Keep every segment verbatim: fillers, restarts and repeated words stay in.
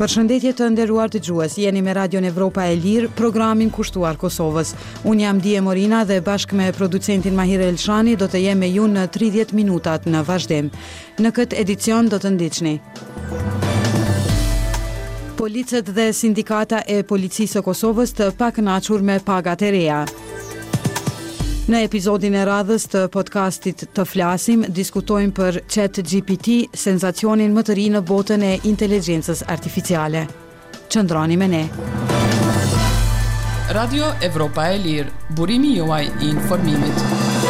Përshëndetje të nderuar dëgjues, jeni me Radion Evropa e Lirë, programin kushtuar Kosovës. Unë jam Dije Morina dhe bashkë me producentin Mahir Elshani do të jem me ju në tridhjetë minutat në vazhdim. Në këtë edicion do të ndiqni. Policët dhe sindikata e policisë së Kosovës të pakënaqur me pagat e reja. Në episodin e radhës të podcastit Të Flasim, diskutojmë për ChatGPT, senzacionin më të ri në botën e inteligjencës artificiale. Qëndroni me ne. Radio Evropa e Lirë, burimi juaj i informimit.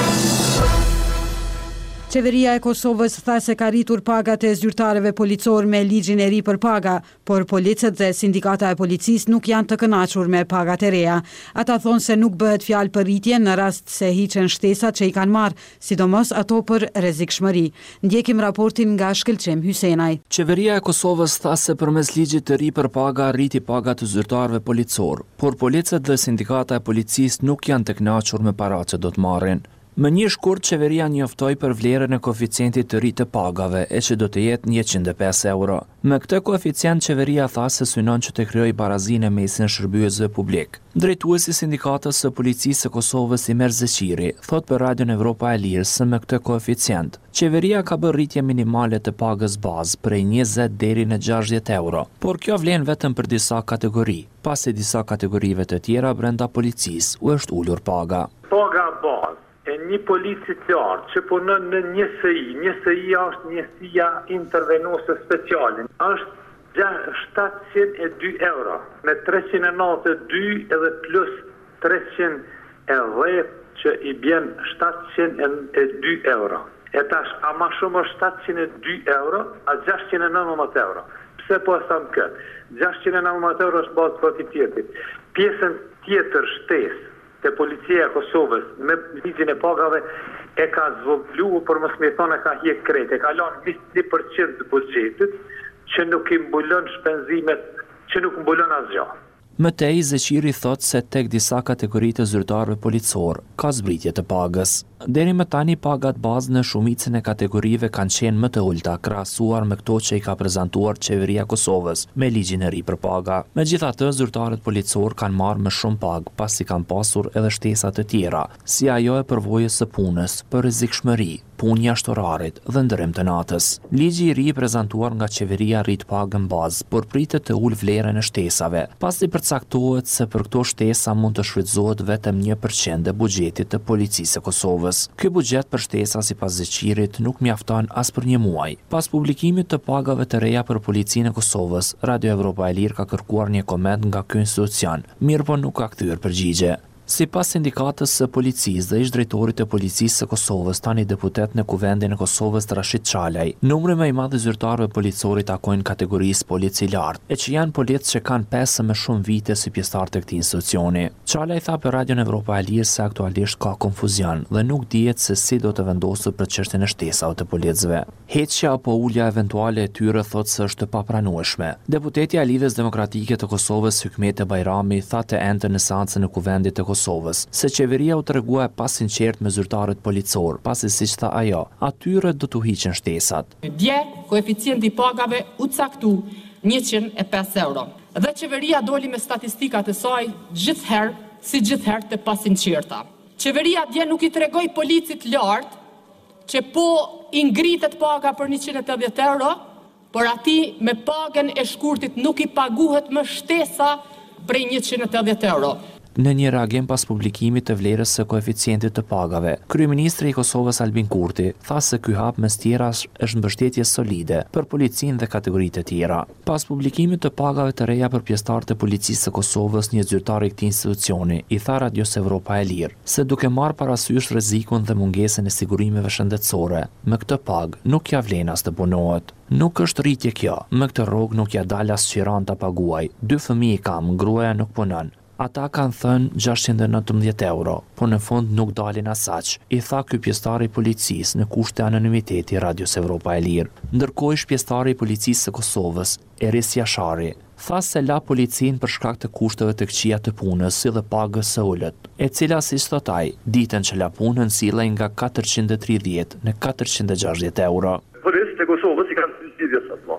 Qeveria e Kosovës tha se ka rritur pagat e zyrtarëve policor me ligjin e ri për paga, por policët dhe sindikata e policisë nuk janë të kënaqur me pagat e reja. Ata thonë se nuk bëhet fjalë për rritje në rast se hiqen shtesat që i kanë marrë, sidomos ato për rrezikshmëri. Ndjekim raportin nga Shkëlqim Hysenaj. Qeveria e Kosovës tha se përmes ligjit të ri për paga rriti pagat të zyrtarëve policor, por policët dhe sindikata e policisë nuk janë të kënaqur me paratë që do të marrin. Më një shkurt, qeveria njoftoi për vlerën e koeficientit të ri të pagave, e që do të jetë njëqind e pesë euro. Me këtë koeficient, qeveria tha se synon që të krijojë barazinë në mesin e shërbyesve publik. Drejtuesi i sindikatës së policisë së Kosovës, Imer Zeqiri, thot për Radion Evropa e Lirë se me këtë koeficient, qeveria ka bërë rritje minimale të pagës bazë prej njëzet deri në gjashtëdhjetë euro, por kjo vlen vetëm për disa kategori, pasi disa kategorive të tjera brenda policisë u është ulur paga. Paga bazë e një policiciar që punon në një S I, një S I është njësia intervenuese speciale, është shtatëqind e dy euro, me treqind e nëntëdhjetë e dy edhe plus treqind e dhjetë që i bjen shtatëqind e dy euro. E tash, a ma shumë është shtatëqind e dy euro, a gjashtëqind e nëntëdhjetë euro. Pse po e tham këtë? gjashtëqind e nëntëdhjetë euro është bazë koeficientit. Pjesën tjetër shtesë te policia e Kosovës me ligjin e pagave e ka zvogluar, por mos më thonë ka hjek krejt, e ka lënë njëzet e një përqind të buxhetit që nuk i mbulon shpenzimet, që nuk mbulon asgjë. Mëtej, Zeqiri thot se tek disa kategoritë të zyrtarëve policor ka zbritje të pagës. Deri më tani pagat bazë në shumicën e kategorive kanë qenë më të ulta krahasuar me këto që i ka prezantuar qeveria e Kosovës me ligjin e ri për paga. Megjithatë, zyrtarët policor kanë marrë më shumë pagë pasi kanë pasur edhe shtesa të tjera, si ajo e përvojës së punës, për rrezikshmëri, punë jashtë orarit dhe ndërim të natës. Ligji i ri prezantuar nga qeveria rrit pagën bazë, por pritet të ul vlerën e shtesave, pasi përcaktohet se për këto shtesa mund të shfrytëzohet vetëm një përqind e buxhetit të policisë së Kosovës. Ky buxhet për shtesa sipas Zeqirit nuk mjafton as për një muaj. Pas publikimit të pagave të reja për policinë e Kosovës, Radio Evropa e Lirë ka kërkuar një koment nga ky institucion, mirë po nuk ka kthyer përgjigje. Sipas sindikatës së policisë dhe ish drejtorit të policisë së Kosovës, tani deputet në Kuvendin e Kosovës Rashid Çalaj, numri më i madh i zyrtarëve policorit takojnë kategorisë polici lartë, e që janë policë që kanë pesë më shumë vite si pjesëtar të këtij institucioni. Çalaj tha për Radion Evropa e Lirë se aktualisht ka konfuzion dhe nuk dihet se si do të vendoset për çështjen e shtesave të policëve. Heqja apo ulja eventuale e tyre thotë se është e papranueshme. Deputeti i Lidhjes Demokratike të Kosovës Hykmete Bajrami tha të ente në seancën e Kuvendit të Kosovës se qeveria u tregua e pasinqert me zyrtarët policor, pasi siç tha ajo, atyre do t'u hiqen shtesat. Dje, koeficienti i pagave u caktu njëqind e pesë euro. Dhe qeveria doli me statistikat e saj gjithherë, si gjithherë të pasinqerta. Qeveria dje nuk i tregoi policit lart që po i ngritet paga për njëqind e tetëdhjetë euro, por ati me pagën e shkurtit nuk i paguhet më shtesa prej njëqind e tetëdhjetë euro. Në një reagim pas publikimit të vlerës së koeficientit të pagave, kryeministri i Kosovës Albin Kurti tha se ky hap mes tjerash është mbështetje solide për policinë dhe kategoritë e tjera. Pas publikimit të pagave të reja për pjesëtarët e policisë së Kosovës, një zyrtar i këtij institucioni i tha Radios Evropa e Lirë se duke marrë parasysh rrezikun dhe mungesën e sigurimeve shëndetësore, me këtë pagë nuk ja vlen as të punohet. Nuk është rritje kjo, me këtë rrogë nuk ja dal as qiran ta paguaj. Dy fëmijë kam, gruaja nuk punon. Ata kanë thënë gjashtëqind e nëntëmbëdhjetë euro, por në fund nuk dalin as aq, i tha ky pjesëtar i policisë në kushte anonimiteti Radios Evropa e Lirë. Ndërkohë ish pjesëtari i policisë së Kosovës, Eris Jashari, tha se la policinë për shkak të kushteve të këqija të punës si dhe pagës së ulët, e cila siç thot ai, ditën që la punën sillej nga katërqind e tridhjetë në katërqind e gjashtëdhjetë euro. Policët e Kosovës i kanë zgjidhje sa po. Një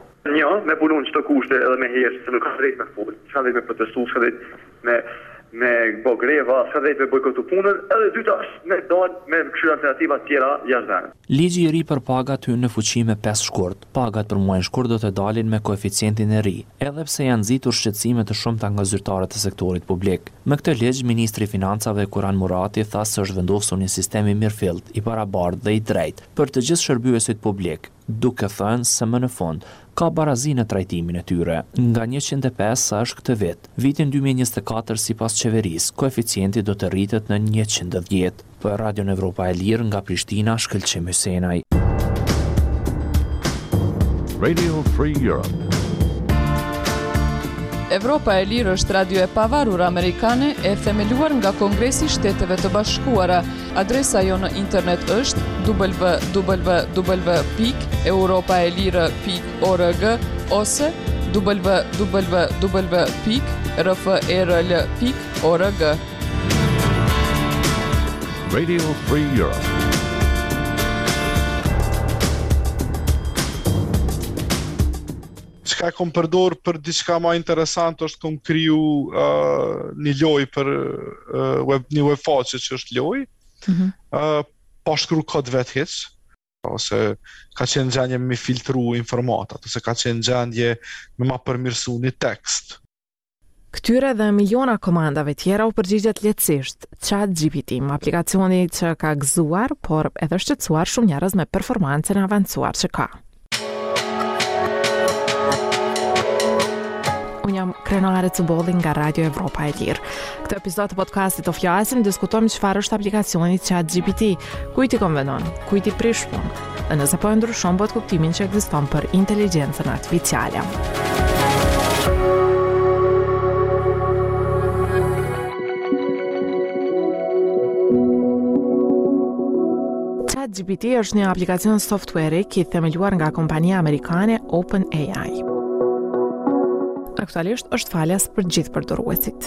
një, me punu në çdo kushte edhe me herë, se nuk ka drejt me fol, s'ka drejt me protestu, s'ka drejt me me bo greva, s'ka drejt me bojkotu punën, edhe dyta është me dalë me këshir alternativa tjera jashtë vendit. Ligji i ri për pagat hyn në fuqi me pesë shkurt. Pagat për muajin shkurt do të dalin me koeficientin e ri, edhe pse janë nxitur shqetësime të shumta nga zyrtarët e sektorit publik. Me këtë ligj, ministri i Financave Kuran Murati tha se është vendosur një sistem i mirëfillt, i barabartë dhe i drejtë për të gjithë shërbyesit publik, duke thënë se më në fund ka barazi në trajtimin e tyre. Nga njëqind e pesë sa është këtë vit. Vitin dy mijë e njëzet e katër sipas qeverisë, koeficienti do të rritet në njëqind e dhjetë. Për Radio Evropa e Lirë nga Prishtina, Shkëlqim Hysenaj. Radio Free Europe. Evropa e Lirë është radio e pavarur amerikane e themeluar nga Kongresi i Shteteve të Bashkuara. Adresa jo në internet është w w w pikë europaelire pikë org ose w w w pikë r f e r l pikë org. Radio Free Europe. Çka kom përdor për diçka më interesant është kom kriju uh, një lojë për uh, web, një webfaqe që është lojë. Mm-hmm. uh, pa shkru kod vetë hiç, ose ka qenë gjendje me filtru informatat, ose ka qenë gjendje me ma përmirësu një tekst. Këtyre dhe miliona komandave tjera u përgjigjet lehtësisht ChatGPT, aplikacioni që ka gëzuar, por edhe shqetësuar shumë njerëz me performancën e avancuar që ka. Unë jam Krenare Cubolli nga Radio Evropa e Lirë. Këtë episod të podcastit të flasim, diskutojmë çfarë është aplikacioni ChatGPT, kujt i konvenon, kujt i prish punë, dhe nëse po e ndryshon bot kuptimin që ekziston për inteligjencën artificiale. ChatGPT është një aplikacion softwareik i themeluar nga kompania amerikane OpenAI. Aktualisht është falas për gjithë përdoruesit.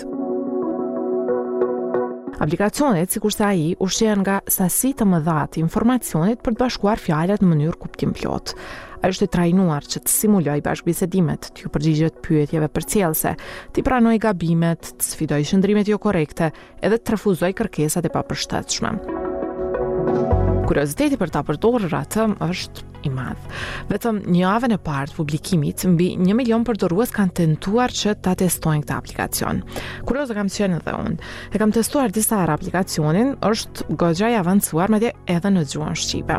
Aplikacionet, sikurse ai, ushqehen nga sasi të mëdha të informacionit për të bashkuar fjalët në mënyrë kuptim plot. Ai është i trajnuar që të simulojë bashkëbisedimet, të ju përgjigjet pyetjeve përcjellëse, të pranojë gabimet, të sfidojë qëndrimet jo korrekte, edhe të refuzojë kërkesat e papërshtatshme. Kurioziteti për ta përdorur atë është i madh. Vetëm një javën e parë të publikimit, mbi një milion përdorues kanë tentuar që ta testojnë këtë aplikacion. Kurioze kam qenë edhe unë. E kam testuar disa herë aplikacionin, është goxha i avancuar madje edhe në gjuhën shqipe.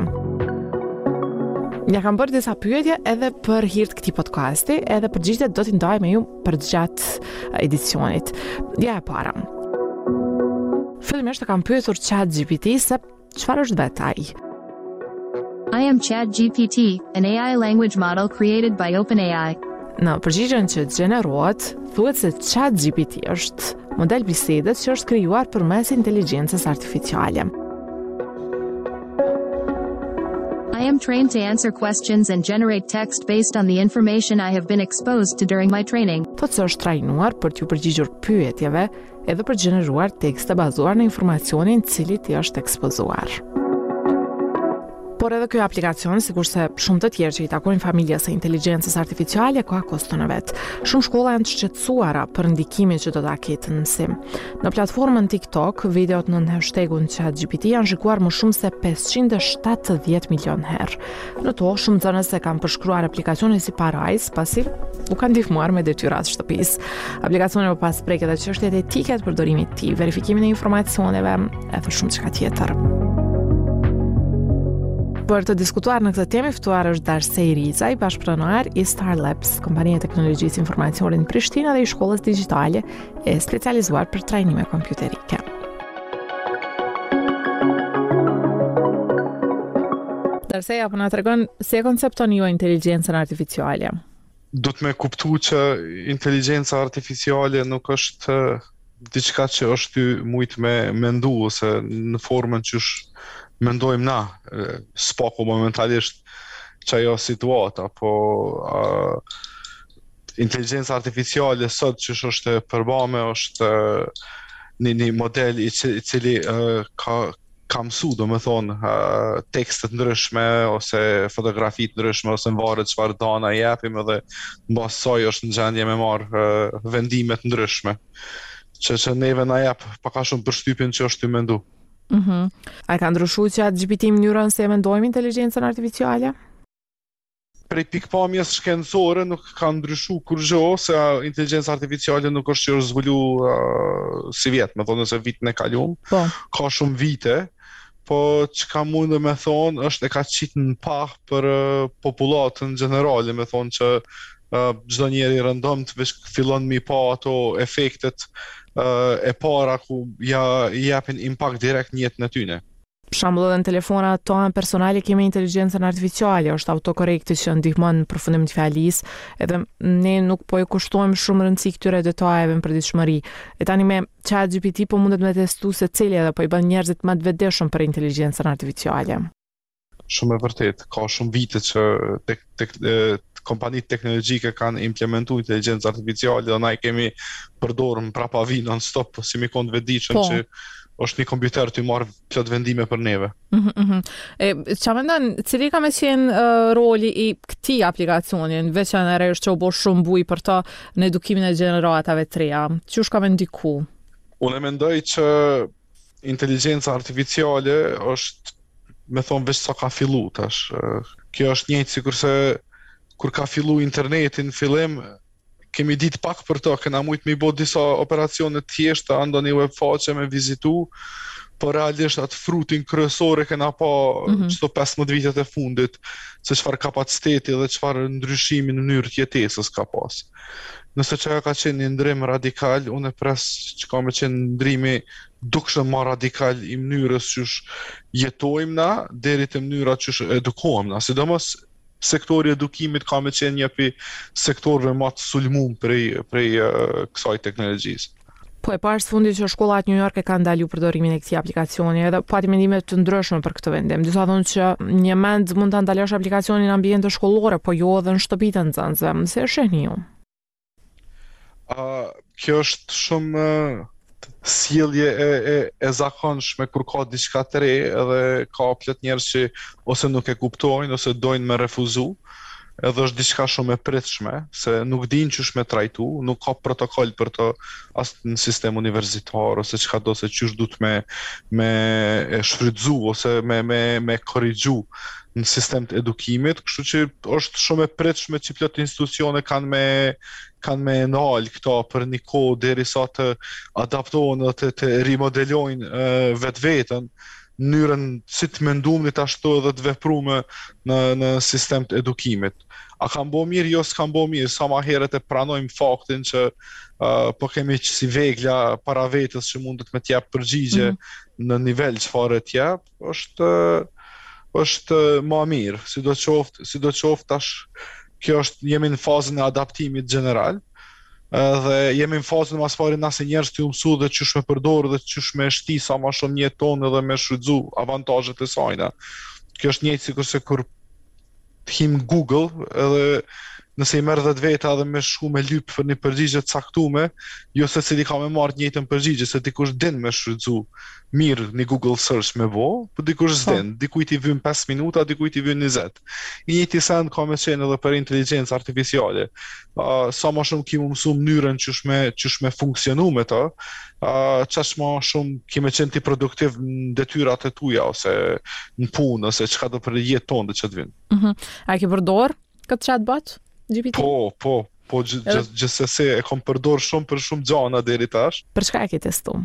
Ja kam bërë disa pyetje edhe për hir të këtij podcasti, edhe përgjigjet do t'i ndaj me ju përgjatë edicionit. Ja e para. Fillimisht e kam pyetur ChatGPT se çfarë është vetë ai. I am ChatGPT, an A I language model created by OpenAI. Në përgjigjen që gjenerohet, thuhet se ChatGPT është model bisedës që është krijuar përmes inteligjencës artificiale. I am trained to answer questions and generate text based on the information I have been exposed to during my training. Thotë se është trajnuar për t'ju përgjigjur pyetjeve edhe për gjeneruar tekste bazuar në informacionin cili t'i është ekspozuar. Por edhe kjo aplikacion, sikurse shumë të tjerë që i takojnë familjes së inteligjencës artificiale, ka koston e vet. Shumë shkolla janë të shqetësuara për ndikimin që do ta ketë në mësim. Në platformën TikTok, videot në hashtagun ChatGPT janë shikuar më shumë se pesëqind e shtatëdhjetë milion herë. Në to, shumë nxënës e kanë përshkruar aplikacionin si parajs, pasi u kanë ndihmuar me detyrat shtëpisë. Aplikacioni më pas prek edhe çështjet etike të përdorimit të tij, verifikimin e informacioneve, edhe shumë çka tjetër. Për të diskutuar në këtë temë, ftuar është Darsej Rizaj, bashkëpronar i Star Labs, kompania e teknologjisë informacionit në Prishtinë dhe i shkollës digjitale e specializuar për trajnime kompjuterike. Darsej, apo na tregon si e konceptoni ju inteligjencën artificiale? Do të më kuptu që inteligjenca artificiale nuk është diçka që është mujt me mendu ose në formën që është mendojmë na, spaku momentalisht që ajo situata, po uh, inteligjenca artificiale sot që është përbame, është uh, një, një model i cili, i cili uh, ka, ka mësu, do me thonë, uh, tekstet ndryshme, ose fotografit ndryshme, ose në varet çfarë dana jepim edhe në basë saj është në gjendje me marrë uh, vendimet ndryshme. Që që neve na jep paka shumë përshtypjen që është të mendu. Mhm. A ka ndryshuar chat G P T mënyrën se mendojmë inteligjencën artificiale? Prej pikpamjes shkencore nuk ka ndryshu kur gjo, se inteligjenca artificiale nuk është që është zbulu uh, si vjetë, me thonë nëse vitën e kalum, po. Ka shumë vite, po që ka mundë me thonë është e ka qitë në pah për uh, populatën generale, me thonë që uh, gjdo njeri rëndëmt veç fillon mi pa ato efektet uh, e para ku ja japin impact direkt në jetën e tyne. Për shembull edhe në telefonat tona personale kemi inteligjencën artificiale, është autokorrekti që ndihmon në përfundim të fjalisë, edhe ne nuk po i kushtojmë shumë rëndësi këtyre detajeve në përditshmëri. E tani me chat G P T po mundet me testu se cili edhe po i bën njerëzit më të vetëdijshëm për inteligjencën artificiale. Shumë e vërtet, ka shumë vite që tek, tek, kompanitë teknologjike kanë implementuar inteligjencë artificiale dhe na i kemi përdorur prapa vi non-stop, si mi konë vetëdijshëm që është një kompjuter të marrë plot vendime për neve. Mm -hmm. E, që mendon, cili ka me qenë uh, roli i këtij aplikacioni, në veçanërisht që u bë shumë buj për ta në edukimin e gjeneratave të reja? Qysh ka me ndiku? Unë mendoj që inteligjenca artificiale është, me thonë, veç sa ka fillu tash. Kjo është njëjtë sikurse kur ka fillu interneti në fillim, kemi ditë pak për to, kena mujtë mi bo disa operacione të thjeshta, ndo një webfaqe me vizitu, por realisht atë frutin kryesore kena pa mm-hmm. çdo pesëmbëdhjetë vitet e fundit, se çfarë kapaciteti dhe çfarë ndryshimi në mënyrë të jetesës ka pas. Nëse që ka qenë një ndrim radikal, unë e pres që ka me qenë ndrimi dukshëm ma radikal i mënyrës qysh jetojmë na, deri te mënyra qysh edukohem na, sidomos sektori edukimit ka me qenë një pi sektorëve më të sulmum prej, prej uh, kësaj teknologjisë. Po e parë së fundi që shkollat New York e kanë ndalu përdorimin e këtij aplikacioni, edhe pati mendime të ndryshme për këtë vendim. Disa thonë që një mend mund ta ndalosh aplikacionin në ambiente shkollore, po jo edhe në shtëpitë të nxënësve. Si e shihni ju? Uh, kjo është shumë uh, sjellje e, e, e zakonshme kur ka diçka të re, edhe ka plot njerëz që ose nuk e kuptojnë ose dojnë me refuzu, edhe është diçka shumë e pritshme, se nuk dinë qysh me trajtu, nuk ka protokoll për të as në sistem universitar ose çka do se qysh duhet me me e shfrytzu ose me me me korrigju në sistem të edukimit, kështu që është shumë e pritshme që plot institucione kanë me kanë me nal këto për një kohë derisa të adaptohen dhe të, të rimodelojnë uh, vetveten në mënyrën si të mendumit ashtu edhe të veprume në në sistem të edukimit. A kanë bo mirë? Jo, s'kan bo mirë. Sa ma herët e pranojmë faktin që uh, po kemi që si vegla para vetës që mundet me t'jep përgjigje mm-hmm. në nivel çfarë t'jep, është është ma mirë. Sidoqoftë, sidoqoftë tash kjo është, jemi në fazën e adaptimit general, dhe jemi në fazën mas pari nëse njerëz të mësu dhe qysh me përdorë dhe qysh me shti sa ma shumë një tonë dhe me shfrytzu avantajet e sajna. Kjo është njëjtë sikur se kur him Google, edhe nëse i merr dhjetë veta dhe me shku me lyp për një përgjigje të caktuar, jo se cili ka me marrë të njëjtën përgjigje, se dikush din me shfrytzu mirë një Google search me vo, po dikush s'din, dikujt i vjen pesë minuta, dikujt i vjen njëzet. I njëjti send ka me qenë edhe për inteligjencë artificiale. Uh, sa më shumë kimu mësu mënyrën qysh me qysh me funksionu me ta, uh, çaq më shumë kimë qenë ti produktiv në detyrat e tuja ose në punë ose çka do për jetën tonë që të vinë. Mhm. A ke përdor këtë chatbot? G P T? Po, po, po gjithsesi e kam përdor shumë për shumë gjana deri tash. Për çka e ke testuar?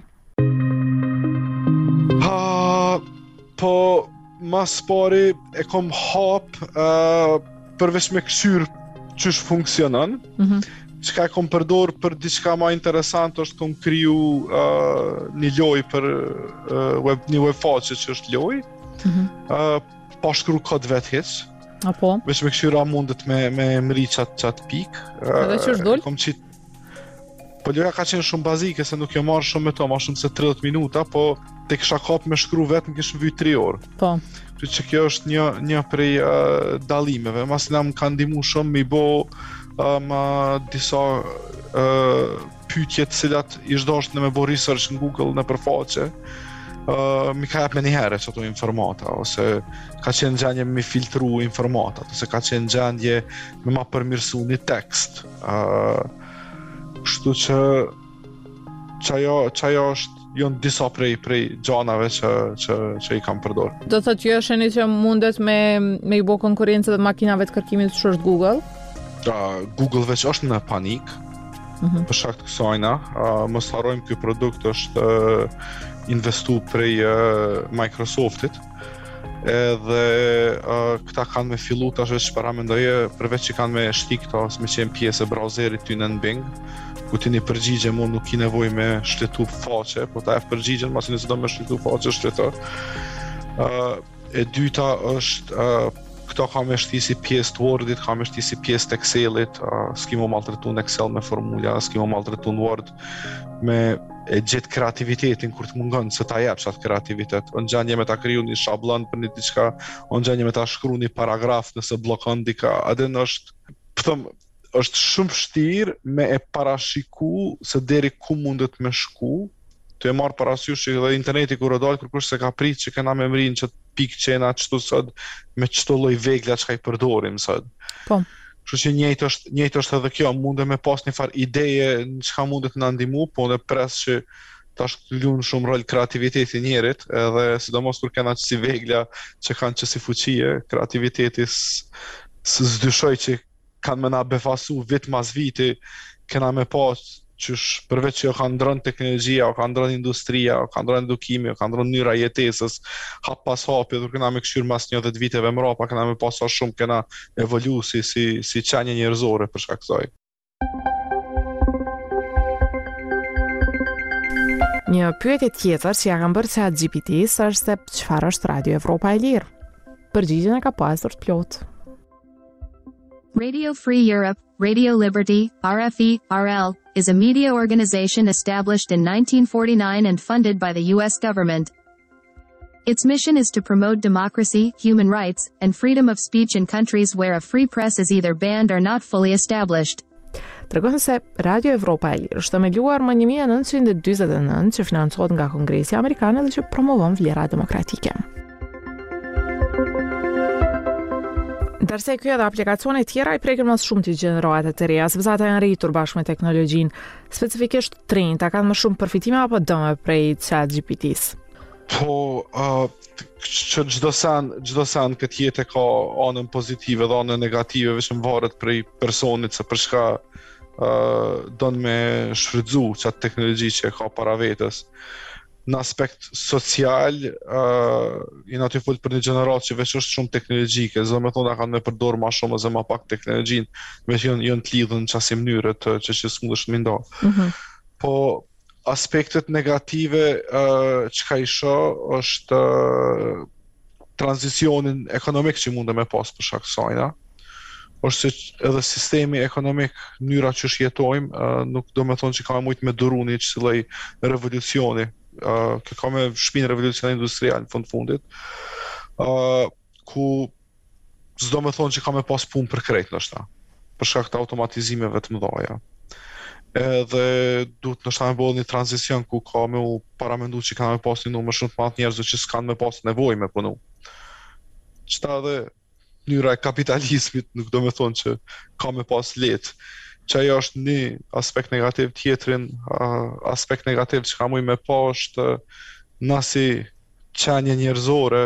Ha, po mas pari e kam hap uh, përveç me këshyr qysh funksionon. Mhm. Çka e kam përdor për diçka më interesante është kam kriju uh, një lojë për uh, web një webfaqe që është lojë. Mhm. Uh, pa shkru kod vet hiç. Apo? Veç me këshyra mundet me, me mri qatë qat pik. Edhe që është dol? Kom qit... Po loja ka qenë shumë bazike, se nuk jo marrë shumë me to, ma shumë se tridhjetë minuta, po te kisha kap me shkru vetë, më kishë vyjt tre orë. Po. Që kjo është një, një prej uh, dalimeve. Masinam më ka ndimu shumë mi bo uh, ma disa uh, pyetje të cilat i zhdosht në me bo research në Google në përfaqe. uh, mi ka jep me njëherë që ato informata, ose ka qenë gjendje me filtru informatat, ose ka qenë gjendje me ma përmirësu një tekst. Uh, Kështu që që ajo, që ajo është jonë disa prej, prej gjanave që, që, që i kam përdor. Do të thotë ju sheni që mundet me, me i bo konkurencë dhe makinave të kërkimit që është Google? Uh, Google veç është në panik, mm-hmm. për shkak të kësajna. Uh, mos harrojmë ky produkt është uh, investu prej uh, Microsoftit, edhe uh, këta kanë me fillu tash veç para mendoje, përveç që kanë me shtik këta me qenë pjesë e browserit ty në Bing, ku ti një përgjigje mund nuk ki nevoj me shletu faqe, po ta e përgjigjen, masi nëse do me shletu faqe shletu. Uh, e dyta është, uh, këto ka me shti si pjesë të Wordit, ka me shti si pjesë të Excelit, uh, s'ki mu maltretu në Excel me formula, s'ki mu maltretu në Word, me e gjithë kreativitetin kur të mungon se ta jep qatë kreativitet. Në gjendje me ta kriju një shablon për një diçka, në gjendje me ta shkru një paragraf nëse blokon dika, adin është, pëtëm, është shumë vështirë me e parashiku se deri ku mundet me shku, të e marrë parasysh që dhe interneti kur o dalë, kërkush se ka prit që kena me mrinë që pikë qena qëto sëd, me qëto loj vegla që ka i përdorim sëd. Po. Kështu që njëjtë është, njëjtë është edhe kjo, munde me pas një farë ideje në çka mundet na ndimu, po në pres që tash luan shumë rol kreativiteti njerit, edhe sidomos kur kena që si vegla që kanë që si fuqie, kreativiteti s'zdyshoj që kanë me na befasu vit mas viti, kena me pas qysh përveç që jo ka ndronë teknologjia, o ka ndronë industria, o ka ndronë edukimi, o ka ndronë njëra jetesës, hap pas hapi, dhe kena me këshyrë mas një dhjetë viteve mrapa, kena me pas sa shumë, kena evolu si, si, si qenje njerëzore për shkak kësaj. Një pyetje tjetër që ja kam bërë ChatGPT-s është se çfarë është Radio Evropa e Lirë. Përgjigjen e ka pasur të plotë. Radio Free Europe, Radio Liberty, R F E, R L, is a media organization established in nineteen forty-nine and funded by the U S government. Its mission is to promote democracy, human rights, and freedom of speech in countries where a free press is either banned or not fully established. Tregon se Radio Evropa e Lirë është themeluar më një mijë e nëntëqind e dyzet e nëntë që financohet nga Kongresi Amerikan dhe që promovon vlera demokratike. Ndërsa kjo edhe aplikacione tjera i prekin mas shumë të gjenerohet të reja, sepse ata janë rritur bashkë me teknologjinë, specifikisht trinjtë, kanë më shumë përfitime apo dëme prej ChatGPT-s? Po, uh, që çdo sen, çdo sen këtë jetë ka anën pozitive dhe anën negative, vetëm varet prej personit se për shka uh, don me shfrytzu çatë teknologji që ka para vetes. Në aspekt social, uh, jena të folë për një gjenerat që veç është shumë teknologjike, zë me thonë kanë me përdorë ma shumë ose ma pak teknologjin, me që jënë, jënë të lidhën në qasi mënyrët që që s'mund është minda. Mm-hmm. Po, aspektet negative uh, që ka isha është uh, tranzicionin ekonomik që mund me pas për shak sajna. është se edhe sistemi ekonomik, mënyra që shjetojmë, uh, nuk do me thonë që ka me mujtë me duruni që si lej revolucioni. Uh, që ka me shpinë revolucion industrial në fund fundit, uh, ku s'do me thonë që ka me pas punë për krejt nështa, për shkak të automatizimeve të mëdhaja. Edhe duhet nështa me bëllë një tranzicion ku ka me u paramendu që ka me pas një numër shumë të madh njerëzve që s'kanë me pas nevoj me punu. Qëta edhe mënyra e kapitalizmit nuk do me thonë që ka me pas letë. Që ajo është një aspekt negativ, tjetrin uh, aspekt negativ që ka muj me pa është uh, nasi qenje njerëzore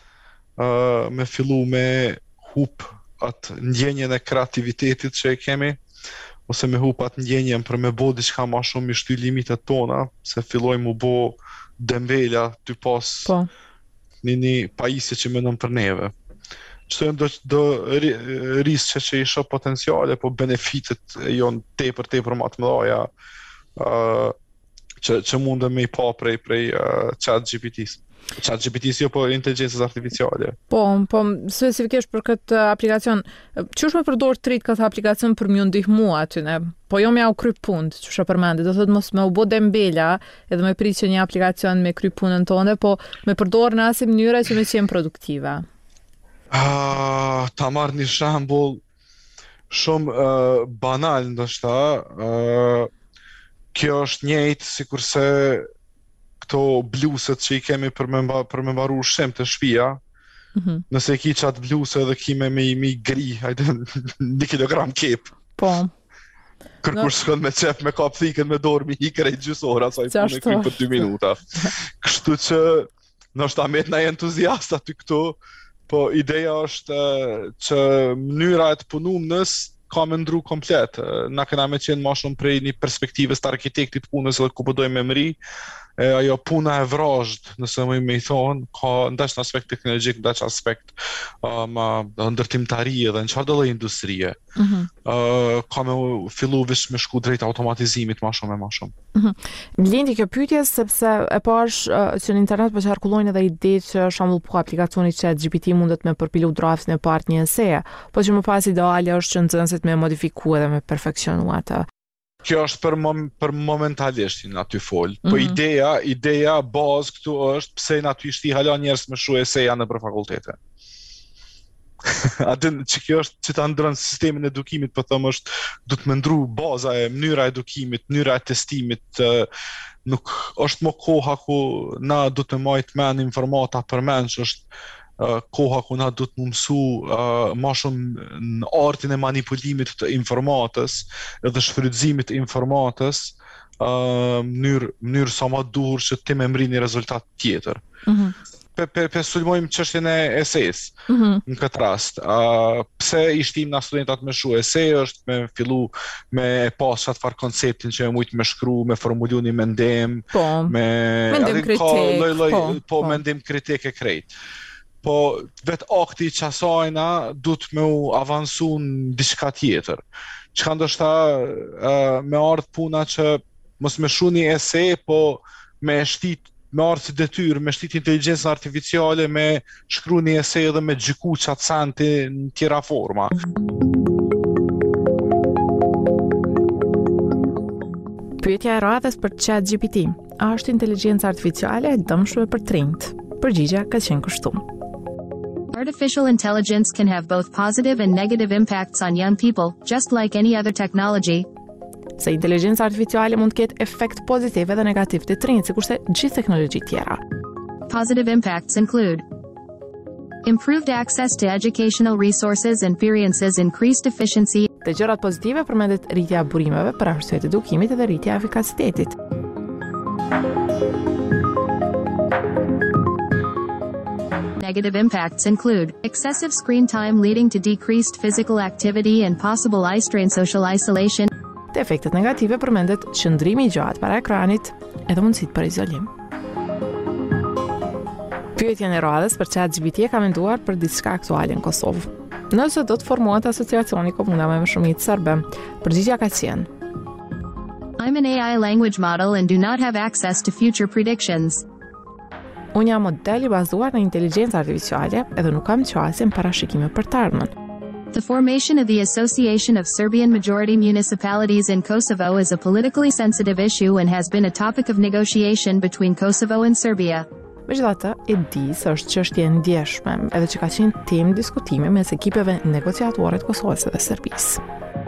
uh, me fillu me hup atë ndjenjen e kreativitetit që e kemi, ose me hup atë ndjenjen për me bo diçka ma shumë i shty limitet tona, se fillojmë u bo dembela ty pas po. një një pajisje që menon për neve. Qëtojnë do, do risë që që isha potenciale, po benefitet jonë tepër, tepër ma të mëdhaja uh, që, që mundë me i pa prej, prej uh, ChatGPT-s. ChatGPT-s jo po inteligencës artificiale. Po, po, specifikisht për këtë aplikacion, qësh me përdor trit këtë aplikacion për mjë ndihmu aty, ne? Po jo me au kry punë, që shë përmende, do thot mos me u bo dembela edhe me prit që një aplikacion me kry punën tonë, po me përdor në asim mënyre që me qenë produktive. Uh, ta marrë një shembull shumë uh, banal ndoshta, uh, kjo është njëjtë sikurse këto bluset që i kemi për me, mba, për me mbaru shem të shtëpia, Mhm. nëse ki qatë bluse dhe ki me mi, mi gri, hajde, një kilogram kep. Po. Kërkush shkon me qef me kap thikën me dorë mi i krejt gjysora, sa i punë Qashtu. këy për dy minuta. Kështu që nështë amet na entuziast aty këtu, po ideja është eh, që mënyra e të punumnës ka me ndru komplet. Eh, Na kena me qenë ma shumë prej një perspektivës të arkitektit punës dhe ku po dojmë me mri, e, ajo puna e vrazhd, nëse më me i thonë, ka ndash në aspekt teknologjik, ndash aspekt um, uh, ndërtimtarie dhe në çfarë do lloj industrie. Mhm. Uh, ka me u- fillu vish me shku drejt automatizimit ma shumë e ma shumë. Mhm. Lindi kjo pyetje sepse e pash uh, që në internet po qarkullojnë edhe ide që shembull po aplikacioni ChatGPT mundet me përpilu draftin e parë një eseje, po që më pas ideale është që nxënësit me modifikua dhe me perfekcionu atë. Kjo është për, mom, për momentalisht në aty fol. Po Mhm. ideja, ideja bazë këtu është pse në aty shti hala njerës me shu eseja në për fakultete. Atë që kjo është që ta ndrën sistemin e edukimit, po thëmë është du të më ndru baza e mënyra e edukimit, mënyra e testimit, uh, nuk është më koha ku na du të majt men informata për men që është uh, koha ku na du të më mësu uh, ma shumë në artin e manipulimit të informatës edhe shfrytëzimit të informatës uh, mënyrë mënyrë sa ma duhur që ti me mri një rezultat tjetër. Mhm. Pe, pe, pe sulmojmë çështjen e eses Mhm. në këtë rast. Uh, pse i shtim na studentat me shu ese është me fillu me e pas çfarë far konceptin që e mujt me shkru, me formulu një mendim, Po. me Mendim atë ka kritik, lloj lloj po, po, po. mendim kritik e krejt. Po vet akti i qasajna duhet me u avansu në diçka tjetër. Çka ndoshta uh, me ardh puna që mos me shu një ese, po me shtit me ardh si detyrë, me shtit inteligjencën artificiale, me shkru një ese edhe me gjyku qatë santi në tjera forma. Pyetja e radhës për ChatGPT. A është inteligjenca artificiale e dëmshme për të rinjt? Përgjigjja ka qenë kështu. Artificial intelligence can have both positive and negative impacts on young people, just like any other technology. Se inteligjenca artificiale mund të ketë efekt pozitiv dhe negativ të të rinjt, sikurse gjithë teknologjitë tjera. Positive impacts include improved access to educational resources and experiences, increased efficiency, Të gjërat pozitive përmendet rritja e burimeve për arsye të edukimit dhe rritja e efikasitetit. Negative impacts include excessive screen time leading to decreased physical activity and possible eye strain, social isolation, Të efektet negative përmendet qëndrimi i gjatë para ekranit edhe mundësitë për izolim. Pyetjen e radhës për ChatGPT e ka menduar për diçka aktuale në Kosovë. Nëse do të formohet asociacioni komunave me shumicë serbe, përgjigjja ka qenë: I'm an A I language model and do not have access to future predictions. Unë jam model i bazuar në inteligjencë artificiale edhe nuk kam qasje në parashikime për të ardhmen. The formation of the Association of Serbian Majority Municipalities in Kosovo is a politically sensitive issue and has been a topic of negotiation between Kosovo and Serbia. Megjithatë, e di se është çështje e ndjeshme, edhe që ka qenë temë diskutimi mes ekipeve negociatore të Kosovës dhe Serbisë.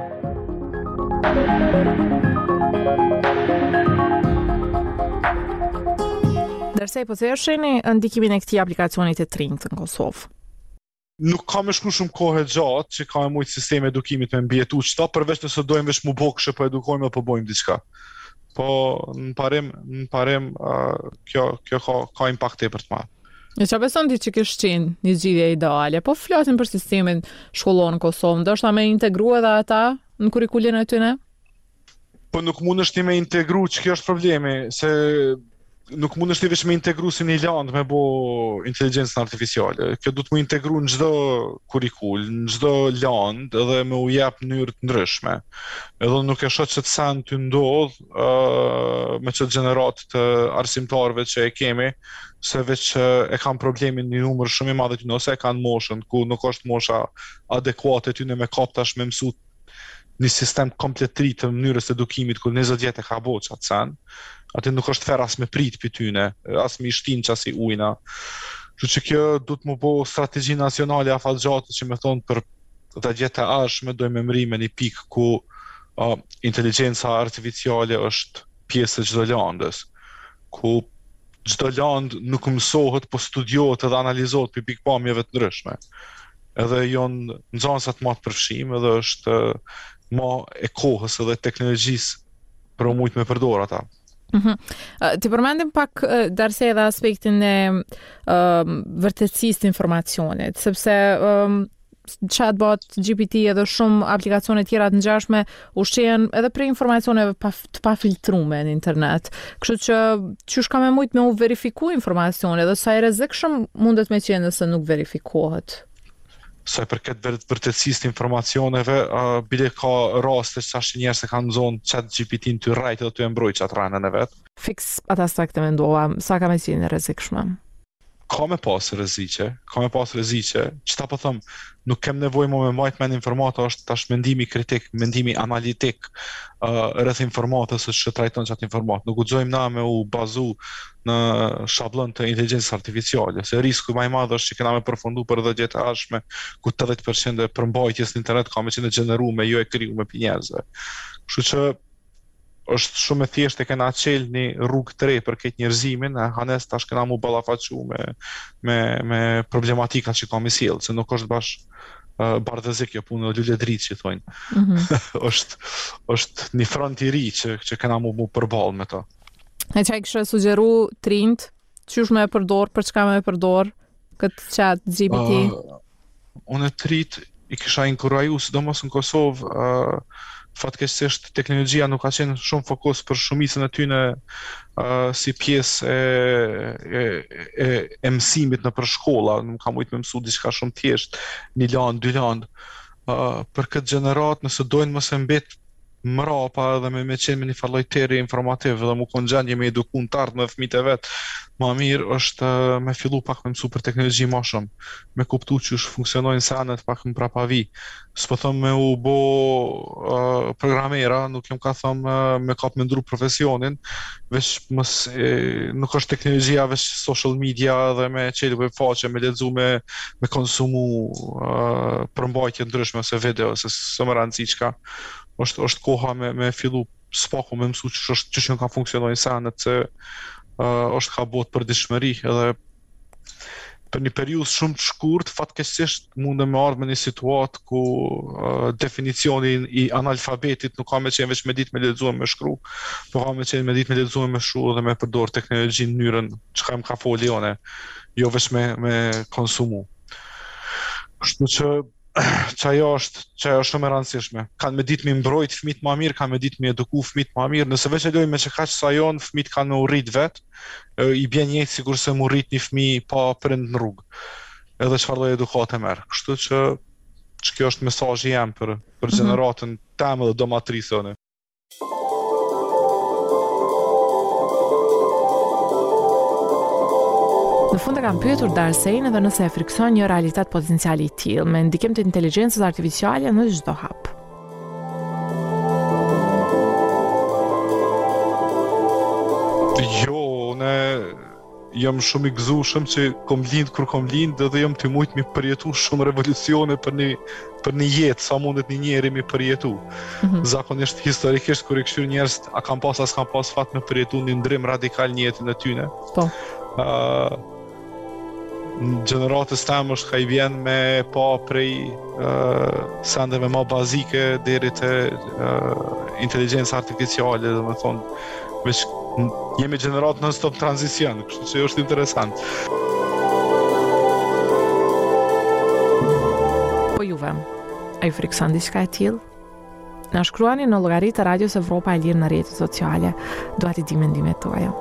Dërsa i po thësheni ndikimin e këtij aplikacioni të trinjt në Kosovë. Nuk ka me shku shumë kohë gjatë që ka me mujtë sistemi edukimit me mbjetu qëta, përveç nëse dojmë vesh mu bo kështë po edukojmë dhe po bojmë diçka. Po në parim, në parim uh, kjo, kjo ka, ka impakt e për të marë. E qa beson ti që kështë qenë një zgjidhje ideale, po flasin për sistemin shkollor në Kosovë, ndoshta me integru edhe ata në kurrikulin e tyre? Po nuk mund është ti me integru që kjo është problemi, se nuk mund është ti vesh me integru si një land me bo inteligjencën artificiale. Kjo du të mu integru në gjdo kurikull, në gjdo land edhe me u jep mënyrë të ndryshme. Edhe nuk e shoh që të sen të ndodh uh, me qëtë gjenerat të arsimtarve që e kemi, se veç e kanë problemin një numër shumë i madhe ty nëse e kanë moshën, ku nuk është mosha adekuate ty në me kaptash me mësu një sistem komplet të ri të mënyrës të edukimit ku njëzet vjet e ka bo që atë sen, atë nuk është fer as me prit për tyne, as me shtin që as i ujna. Që që kjo du të më bo strategji nacionale afallgjatë që me thonë për të gjithë e ashme dojmë me mri me një pikë ku uh, inteligenca artificiale është pjesë e çdo landës, ku çdo land nuk mësohet, po studiohet edhe analizohet për pikpamjeve të ndryshme. Edhe janë nxënësat më të përfshim, edhe është më e kohës edhe teknologjisë për u mujt me përdor ata. Mm-hmm. Uh, ti përmendim pak uh, darse edhe aspektin e uh, vërtetësisë të informacionit, sepse um, chatbot, G P T edhe shumë aplikacione tjera të ngjashme ushqehen edhe për informacioneve pa, të pafiltrume në internet. Kështu që qysh ka me mujt me u verifiku informacione dhe sa e rrezikshëm mundet me qenë nëse nuk verifikohet. Sa i përket vërtetësisë të informacioneve, uh, bile ka raste që tash njerëz se kanë nxonë chat G P T-n ty rrajt edhe ty e mbrojt çat rranën e vet. Fiks ata saktë mendova, sa ka me qenë e rrezikshme. Ka me pas rreziqe, ka me pas rreziqe, çta po them, nuk kem nevojë më me mbajt mend informata, është tash mendimi kritik, mendimi analitik uh, rreth informatës që trajton çat informat. Nuk guxojmë na me u bazu në shablon të inteligjencës artificiale, se risku më i madh është që kena me përfundu për dhjetë të ashme, ku tetëdhjetë përqind e përmbajtjes në internet ka me qenë gjeneruar me jo e krijuar me njerëzve. Kështu që është shumë e thjeshtë e kena qelë një rrugë të re për këtë njerëzimin, e hanes tash kena mu ballafaqu me, me, me problematika që ka me sjellë, se nuk është bash uh, bardhëzik jo punë lule dritë që thojnë. Mm-hmm. është, është një front i ri që, që kena mu, mu përballë me to. E që e kështë sugjeru të rinjt, qysh me e përdor, për çka me e përdor, këtë chat G P T? Uh, unë të rit i kisha inkuraju, sidomos në Kosovë, uh, fatkeqësisht teknologjia nuk ka qenë shumë fokus për shumicën e tyre uh, si pjesë e, e, e, e mësimit në për shkolla, nuk ka mujt me mësu diçka shumë thjesht, një land, dy land. Uh, për këtë gjenerat, nëse dojnë mos e mbet mrapa edhe me me qenë me një farloj teri informativ dhe mu konë gjendje me edukun të ardhë me fëmijët e vetë, ma mirë është uh, me fillu pak me mësu për teknologji ma shumë, me kuptu që është funksionojnë sanet pak më prapavi. S'po thëmë me u bo uh, programera, nuk jem ka thëmë uh, me kap me ndru profesionin, veç mës, e, nuk është teknologjia veç social media dhe me qeli për faqe, me ledzu, me, me konsumu uh, përmbajtje ndryshme ose video, ose së më rëndësi qka. është është koha me me fillu spaku me mësu që është që ka funksionojnë sanet, se uh, është ka botë për dishmëri edhe për një periudhë shumë të shkurt, fatkeqësisht mundem me ardhë me një situatë ku uh, definicioni i analfabetit nuk ka me qenë veç me ditë me lexuar me shkru, po ka me qenë me ditë me lexuar me shkru dhe me përdor teknologji në mënyrën çka më ka foli one, jo veç me me konsumu. Kështu që që ajo është, që ajo është shumë e rëndësishme. Kanë me ditë mi mbrojt fëmijët më mirë, kanë me ditë mi eduku fëmijët më mirë. Nëse veç e lojmë me që kaq sa jonë, fëmijët kanë me u rrit vetë, i bjen njëjtë sikur se mu rrit një fëmijë pa prind në rrugë. Edhe çfarë lloj edukate merr. Kështu që, që kjo është mesazhi jam për për gjeneratën teme dhe domatrisone. Në fund e kam pyetur Darsejn edhe nëse e frikson një realitet potenciali i tillë me ndikim të inteligjencës artificiale në çdo hap. Jo, ne jam shumë i gëzueshëm që kom lind kur kom lind dhe jam të mujt mi përjetu shumë revolucione për një për një jetë, sa mundet një njeri mi përjetu. Mm-hmm. Zakonisht historikisht kur i këshyr njerëz a kam pas as kam pas fat me përjetu një ndrim radikal një jetën e tyne. Po. Uh, në gjeneratës temë është ka i vjen me pa prej uh, sendeve ma bazike deri të uh, inteligjencë artificiale, dhe me thonë, veç jemi gjeneratë në stop tranzicion, kështu që është interesant. Po juve, a ju frikson diçka e tillë? Na shkruani në llogaritë të Radios Evropa e Lirë në rrjetet sociale, dua t'i di mendimet tuaja.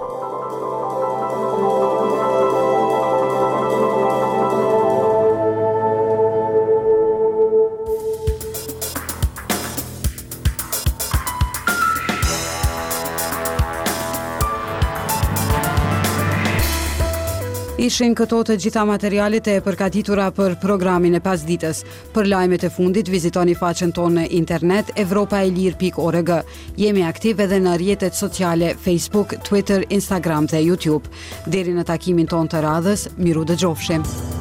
Ishin këto të gjitha materialet e përgatitura për programin e pasditës. Për lajmet e fundit, vizitoni faqen tonë në internet evropaelir pikë org. Jemi aktiv edhe në rrjetet sociale Facebook, Twitter, Instagram dhe YouTube. Deri në takimin tonë të radhës, miru dëgjofshim.